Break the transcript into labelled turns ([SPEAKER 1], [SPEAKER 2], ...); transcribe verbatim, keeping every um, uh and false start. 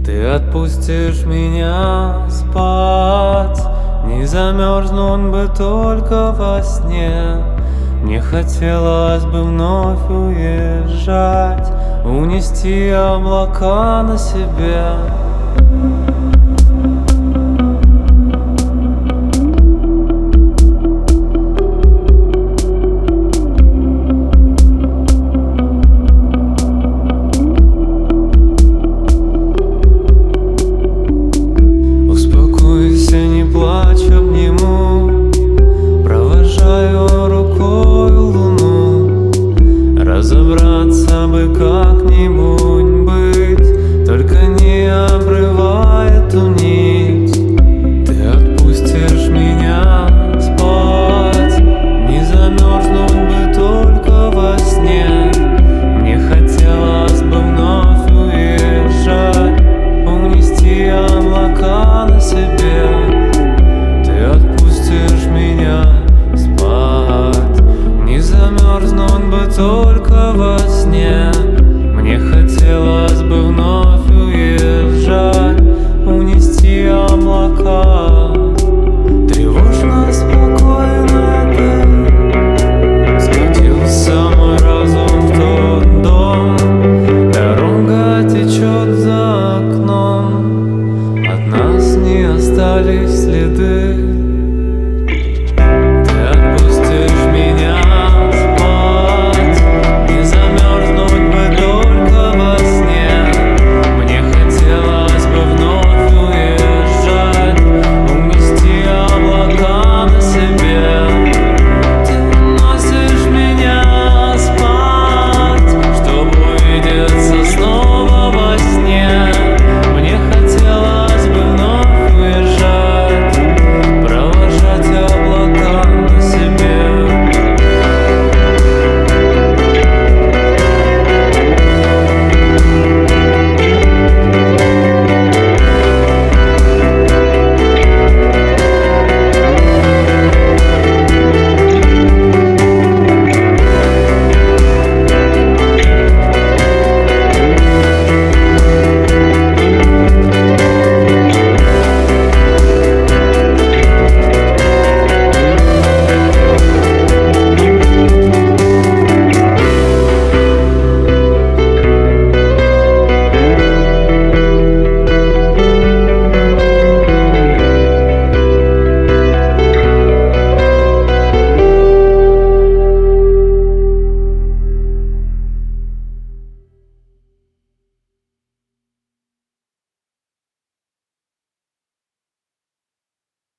[SPEAKER 1] Ты отпустишь меня спать, не замерзнуть бы только во сне. Мне хотелось бы вновь уезжать, унести облака на себе. Разобраться бы как-нибудь быть, только не обрывая эту нить. Ты отпустишь меня спать, не замерзнуть бы только во сне. Мне хотелось бы вновь уезжать, унести облака на себе. Ты отпустишь меня спать, не замерзнуть бы только во сне. Мне хотелось бы вновь уезжать, унести облака. Тревожно, спокойно ты скатился мой разум в тот дом. Дорога течет за окном, от нас не остались следы.